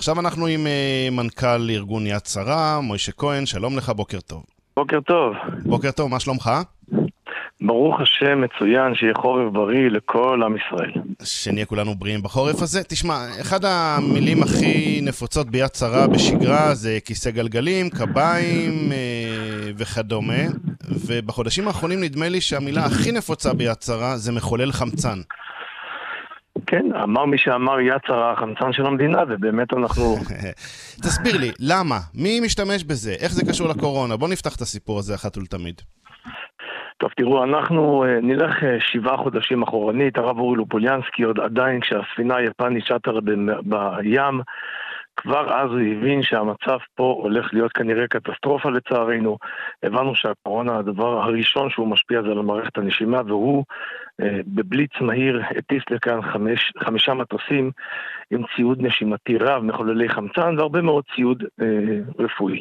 עכשיו אנחנו עם מנכ"ל ארגון יד שרה, מוישה כהן, שלום לך, בוקר טוב. בוקר טוב. בוקר טוב, מה שלומך? ברוך השם, מצוין, שיהיה חורף בריא לכל עם ישראל. שנהיה כולנו בריאים בחורף הזה. תשמע, אחד המילים הכי נפוצות ביד שרה בשגרה זה כיסא גלגלים, קביים וכדומה, ובחודשים האחרונים נדמה לי שהמילה הכי נפוצה ביד שרה זה מחולל חמצן. כן, אמר מי שאמר יד שרה החמצן של המדינה, ובאמת אנחנו... תסביר לי, למה? מי משתמש בזה? איך זה קשור לקורונה? בוא נפתח את הסיפור הזה אחת ולתמיד. טוב, תראו, אנחנו נלך 7 חודשים אחורנית, הרב אורי לופוליאנסקי עוד עדיין כשהספינה היפנית שטה בים, כבר אז הוא הבין שהמצב פה הולך להיות כנראה קטסטרופה לצערנו. הבנו שהקורונה הדבר הראשון שהוא משפיע זה על מערכת הנשימה, והוא בבליץ מהיר הטיס לכאן 5 מטוסים עם ציוד נשימתי רב, מחוללי חמצן והרבה מאוד ציוד רפואי.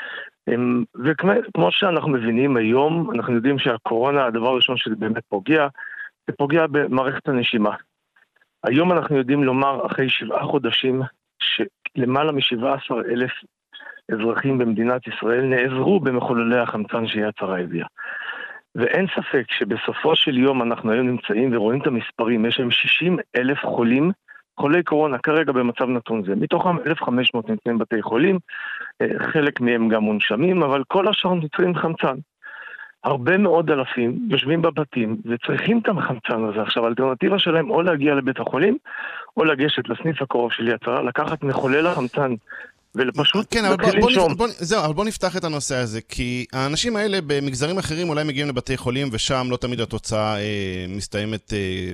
וכמו שאנחנו מבינים היום, אנחנו יודעים שהקורונה, הדבר הראשון שזה באמת פוגע, זה פוגע במערכת הנשימה. היום אנחנו יודעים לומר, אחרי 7 חודשים, שלמעלה מ17,000 אזרחים במדינת ישראל נעזרו במחוללי החמצן שיד שרה הביאה. ואין ספק שבסופו של יום אנחנו היום נמצאים ורואים את המספרים, יש להם 60,000 חולי קורונה כרגע במצב נתון זה. מתוכם 1,500 נמצאים בתי חולים, חלק מהם גם מונשמים, אבל כל השאר נמצאים חמצן. הרבה מאוד אלפים יושבים בבתים וצריכים את החמצן הזה. עכשיו, האלטרנטיבה שלהם או להגיע לבית החולים, או לגשת לסניף הקרוב של יד שרה, לקחת מחולל החמצן ולפשוט... כן, אבל בוא נפתח את הנושא הזה, כי האנשים האלה במגזרים אחרים אולי מגיעים לבתי חולים, ושם לא תמיד התוצאה מסתיימת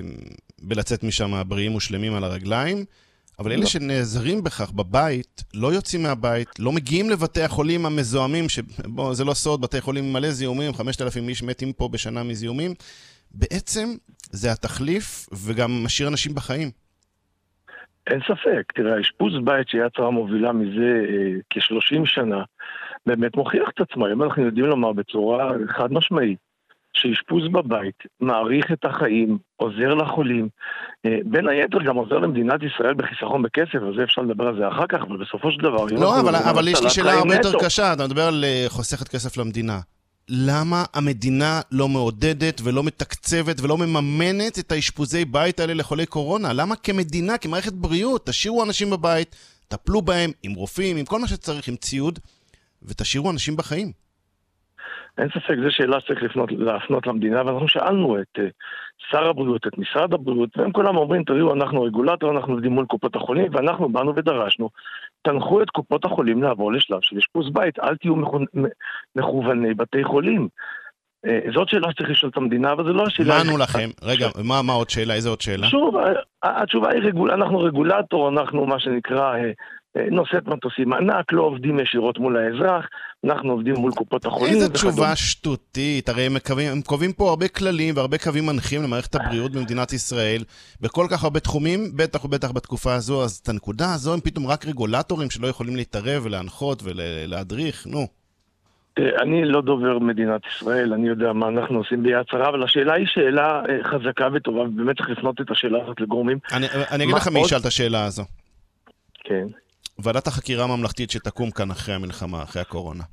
בלצאת משם בריאים ושלמים על הרגליים, אבל אלה שנעזרים בכך בבית, לא יוצאים מהבית, לא מגיעים לבתי החולים המזוהמים, שבוא, זה לא סוד, בתי חולים מלא זיהומים, 5,000 איש מתים פה בשנה מזיהומים, בעצם זה התחליף וגם משאיר אנשים בחיים. אין ספק, תראה, האשפוז בית שיד שרה מובילה מזה כ-30 שנה, באמת מוכיח את עצמה. היום אנחנו יודעים לומר בצורה חד משמעית, שאשפוז בבית מעריך את החיים, עוזר לחולים, בין היתר גם עוזר למדינת ישראל בחיסכון בכסף, אז אפשר לדבר על זה אחר כך, אבל בסופו של דבר... לא, אבל יש לי שאלה הרבה יותר קשה, אתה מדבר על חוסכת כסף למדינה. למה המדינה לא מעודדת ולא מתקצבת ולא מממנת את האשפוזי בית האלה לחולי קורונה? למה כמדינה, כמערכת בריאות, תשאירו אנשים בבית, טפלו בהם עם רופאים, עם כל מה שצריך, עם ציוד, ותשאירו אנשים בחיים? אין ספק, זו שאלה שצריך להפנות למדינה, ואנחנו שאלנו את שר הבריאות, את משרד הבריאות, והם כולם אומרים, תראו, אנחנו רגולטור, אנחנו עובדים מול קופות החולים, ואנחנו באנו ודרשנו, תנחו את קופות החולים לעבור לשלב של אשפוז בית, אל תהיו מכווני בתי חולים. זאת שאלה שצריך לשאול את המדינה, אבל זה לא השאלה... מה ענו לכם? רגע, מה עוד שאלה? איזה עוד שאלה? שוב, התשובה היא אנחנו רגולטור, אנחנו מה שנקרא... נושאת מטוסים ענק, לא עובדים ישירות מול האזרח, אנחנו עובדים מול קופות החולים. איזה תשובה שטותית, הרי הם קובעים פה הרבה כללים והרבה קווים מנחים למערכת הבריאות במדינת ישראל, בכל כך הרבה תחומים, בטח ובטח בתקופה הזו, אז את הנקודה הזו הם פתאום רק רגולטורים שלא יכולים להתערב ולהנחות ולהדריך, נו. אני לא דובר מדינת ישראל, אני יודע מה אנחנו עושים ביד שרה, אבל השאלה היא שאלה חזקה וטובה, ובאמת צריך לפנות את השאלה הזאת לגורמים. אני אגיד לך מי ישאל את השאלה הזו. כן. ועדת החקירה הממלכתית שתקום כאן אחרי המלחמה, אחרי הקורונה.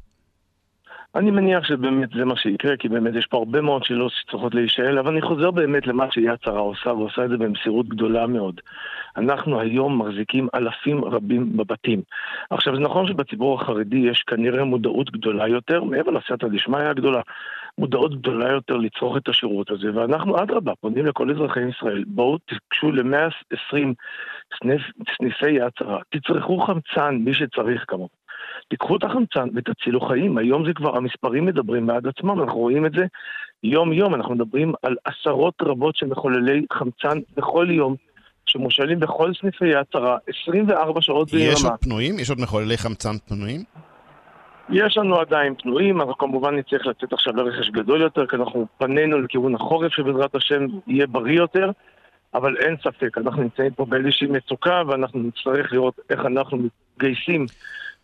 אני מניח שבאמת זה מה שיקרה, כי באמת יש פה הרבה מאוד שאלות שצריכות להישאל, אבל אני חוזר באמת למה שיד שרה עושה, ועושה את זה במסירות גדולה מאוד. אנחנו היום מחזיקים אלפים רבים בבתים. עכשיו, זה נכון שבציבור החרדי יש כנראה מודעות גדולה יותר, מעבר לסייעתא דשמיא הגדולה, מודעות גדולה יותר לצרוך את השירות הזה, ואנחנו אדרבה, פונים לכל אזרחי ישראל, בואו תקשו ל-120 סניפי יד שרה, תצרכו חמצן, מי שצריך כמובן. תיקחו את החמצן ותצילו חיים. היום זה כבר, המספרים מדברים בעד עצמם, אנחנו רואים את זה יום-יום, אנחנו מדברים על עשרות רבות של מחוללי חמצן בכל יום, שמושלים בכל סניפי יד שרה, 24 שעות ביממה. יש עוד פנויים? יש עוד מחוללי חמצן פנויים? יש לנו עדיין פנויים, אנחנו כמובן נצטרך לצאת עכשיו לרכש גדול יותר, כי אנחנו פנינו לכיוון החורף שבעזרת השם יהיה בריא יותר, אבל אין ספק, אנחנו נמצאים פה באיזושהי מצוקה, ואנחנו נצטרך לראות איך אנחנו מתגייסים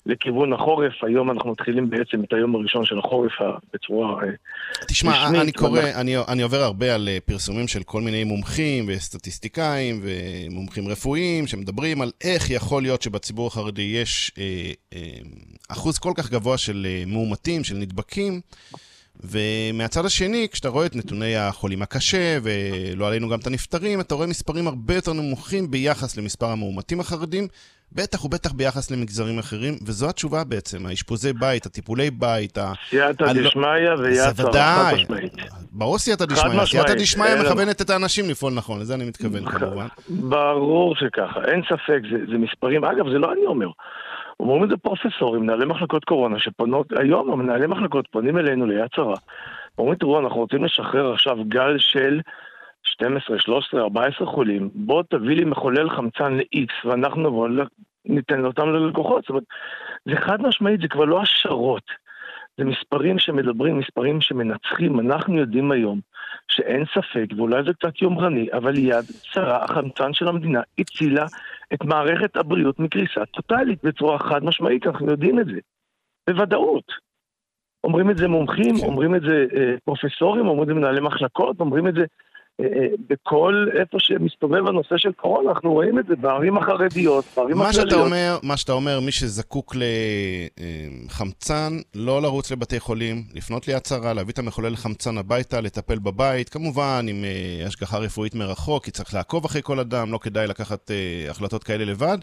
לכיוון החורף. היום אנחנו מתחילים בעצם את היום הראשון של החורף בצורה תשמע, אני עובר הרבה על פרסומים של כל מיני מומחים וסטטיסטיקאים ומומחים רפואיים שמדברים על איך יכול להיות שבציבור החרדי יש אחוז כל כך גבוה של מאומתים, של נדבקים, ומהצד השני, כשאתה רואה את נתוני החולים הקשה, ולא עלינו גם את הנפטרים, אתה רואה מספרים הרבה יותר נמוכים ביחס למספר המאומתים החרדים, בטח ובטח ביחס למגזרים אחרים, וזו התשובה בעצם, האשפוזי בית, הטיפולי בית, סייעתא דשמיא ויצר חד משמעית. ברור סייעתא דשמיא, סייעתא דשמיא מכוונת את האנשים לפעול נכון, לזה אני מתכוון כמובן. ברור שככה, אין ספק, זה מספרים, אגב זה לא אני אומר, אומרים את זה פרופסורים, מנהלי מחלקות קורונה שפונות, היום המנהלי מחלקות פונים אלינו ליד שרה, אומרים תראו אנחנו רוצים לשחרר עכשיו גל של 12, 13, 14 חולים, בוא תביא לי מחולל חמצן ל-X ואנחנו נבוא, ניתן אותם ללקוחות. זאת אומרת, זה חד משמעית, זה כבר לא השערות. זה מספרים שמדברים, מספרים שמנצחים. אנחנו יודעים היום שאין ספק, ואולי זה קצת יומרני, אבל יד שרה, החמצן של המדינה, הצילה את מערכת הבריאות מקריסה טוטלית בצורה חד משמעית, אנחנו יודעים את זה. בוודאות. אומרים את זה מומחים, אומרים את זה פרופסורים, אומרים את זה מנהלי מחלקות, אומרים את זה בכל איפה שמסתובב הנושא של קורונה, אנחנו רואים את זה בערים החרדיות, בערים הכלליות. מה שאתה אומר, מי שזקוק לחמצן, לא לרוץ לבתי חולים, לפנות ליד שרה, להביא את המחולל חמצן הביתה, לטפל בבית, כמובן עם השגחה רפואית מרחוק, כי צריך לעקוב אחרי כל אדם, לא כדאי לקחת החלטות כאלה לבד.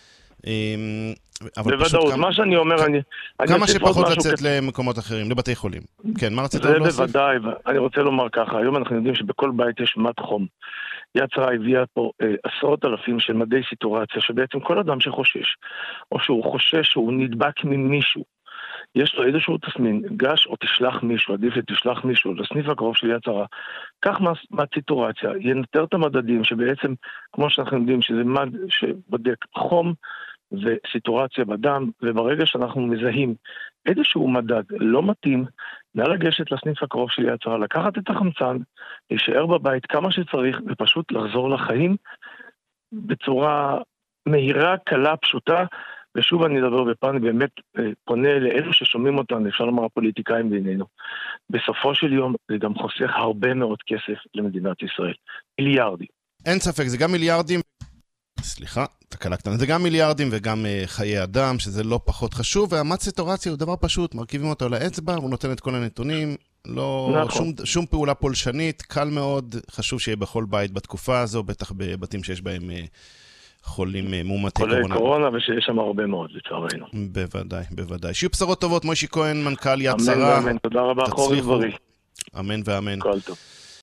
בוודאות, מה שאני אומר, כמה שפחות לצאת למקומות אחרים, לבתי חולים. כן, מה רצית להוסיף? זה בוודאי, אני רוצה לומר ככה, היום אנחנו יודעים שבכל בית יש מד חום. יד שרה הביאה פה עשרות אלפים של מדי סיטורציה, שבעצם כל אדם שחושש, או שהוא חושש שהוא נדבק ממישהו, יש לו איזשהו תסמין, גש או תשלח מישהו, עדיף שתשלח מישהו לסניף הקרוב של יד שרה, כך מד סיטורציה, ינטר את המדדים שבעצם, כמו שאנחנו יודעים, שזה מד שבודק חום, וסיטורציה בדם, וברגע שאנחנו מזהים איזשהו מדד לא מתאים, נא לגשת לסניף הקרוב של יד שרה, לקחת את החמצן, להישאר בבית כמה שצריך, ופשוט לחזור לחיים בצורה מהירה, קלה, פשוטה, ושוב אני אדבר בפן, באמת פונה לאלו ששומעים אותנו, אפשר לומר הפוליטיקאים בינינו. בסופו של יום זה גם חוסך הרבה מאוד כסף למדינת ישראל. מיליארדים. אין ספק, זה גם מיליארדים. סליחה, תקלה קטנה. זה גם מיליארדים וגם חיי אדם, שזה לא פחות חשוב, והמד סיטורציה הוא דבר פשוט, מרכיבים אותו לאצבע, הוא נותן את כל הנתונים, לא שום פעולה פולשנית, קל מאוד, חשוב שיהיה בכל בית בתקופה הזו, בטח בבתים שיש בהם חולים מאומתי קורונה. חולי קורונה ושיש שם הרבה מאוד, לצערנו. בוודאי, בוודאי. שיהיו בשורות טובות, מוישי כהן, מנכ"ל יד שרה. אמן ואמן, תודה רבה, חורף בריא. אמן ואמן. כל טוב.